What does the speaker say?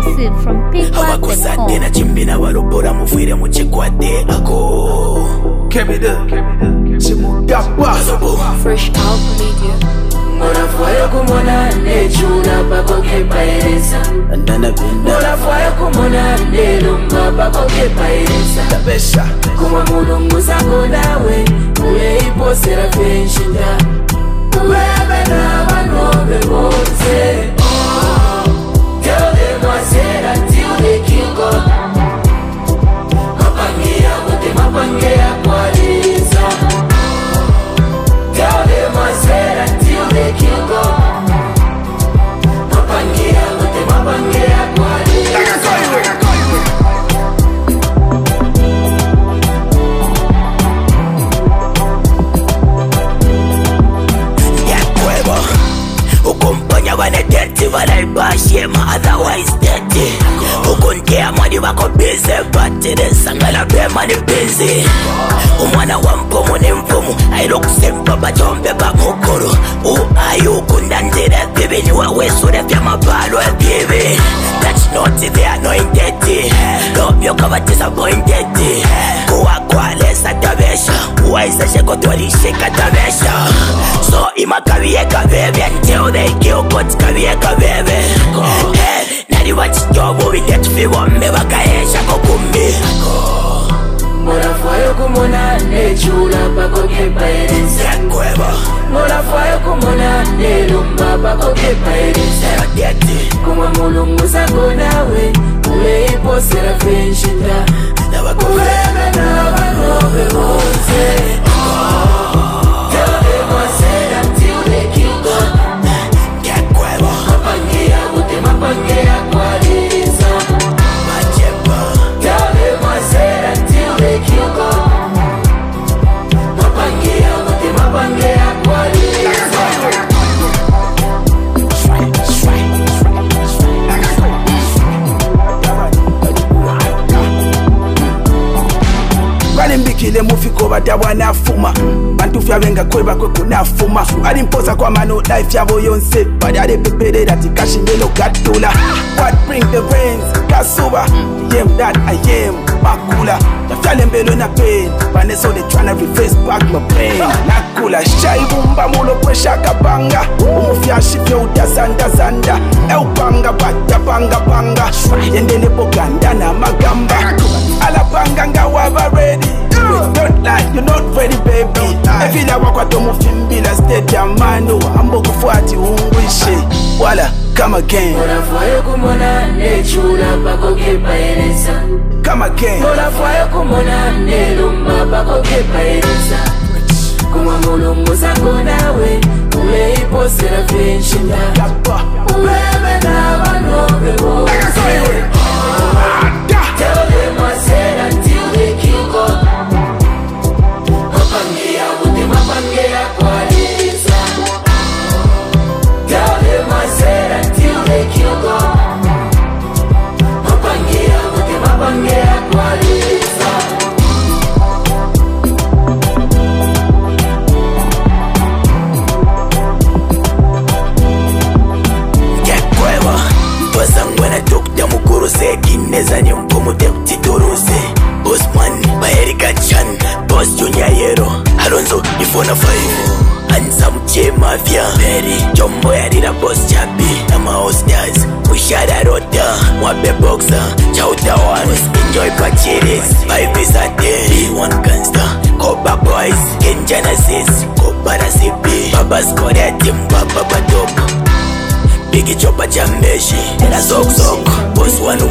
Exclusive from Abakosa tena chimbina walobora mufwire muchikwate ako Kemida Chimugapa Fresh Out Media. Mora fire kumona nechuna bako kepairesa. Mora fire kumona nelunga bako kepairesa. Tabesha Kuma mulungu zako nawe uye ipo serafenshinda. Uwebe na wanobe bonze. Tell them I said until they kill God. Mapangia wote mapangia kwa lisa. Tell them I said until they kill God. Mapangia wote mapangia kwa lisa. yakweba ukompanya vanedeti valaibashema otherwise deti ukuntea mani vako bize batiresangala bemani bizi umwana wa mpumu ni mfumu ailokusempa batombe bamukuru uayukundanzire vivini wawesure vya mabalo evivi that's not the anointed lovyoka disappointed kuwakwalesa tabesha uwaisashekotolishika tabesha so imakavieka veve until they kill God kavieka veve nari vachitovu vitetifiwombe vakaesha kokumi Mora fire kumona nechula bako kepairesa. yakweba Mora fire kumona nelumba bako kepairesa. erodeti Kuma mulungu zako nawe uye ipo serafenshinda. Uwebe na wanobe bonze. Tell them I said until they kill God. yakweba Mapangia wote mapangia kwa lisa. majepa Tell them I said until they kill God. Mapangia wote mapangia kwa lisa. Balimbikile mufiko badabwa nafuma bantu fyabenga kweba kwe kunafuma alimpoza kwa mano life yabo yonse badale peperera tikashindelo gatula what bring the rains kasuba yem that I am makula yafyale mbelo na pain bane so they tryna reverse back my pain nakula shaibumba mulo kwesha kapanga umufyashi fyo utazanda zanda eupanga bata panga yendele poganda na magamba alapanga ngawaba ready don't lie, you're not ready baby evila wakwato mufimbila stadium mano ambo kufuati ungwishe wala come again Mora fire kumona nechula bako kepairesa. come again Mora fire kumona nelumba bako kepairesa. Kuma mulungu zako nawe uye ipo serafenshinda. Yapa. Uwebe na wanobe bonze. Tell them I said until they kill God. Mapangia wote mapangia kwa lisa. Tell them I said until they kill God. Mapangia wote mapangia kwa lisa. yakweba twasangwana dokta mukuru sekinezanye mpumu tekutituruse bosman baerikachan bos junior yero alonzo ifona 5 ansamche mafia peri jombo yarira bos chapi namahostas ushararota mwabe boxer chautawan enjoy pachiris 5 is a day B1 gangster Koba boys Kenjanasis Kobara CP Babas Koreatim Baba Badok Bigi chopa cha mbeshi na sok sok boss one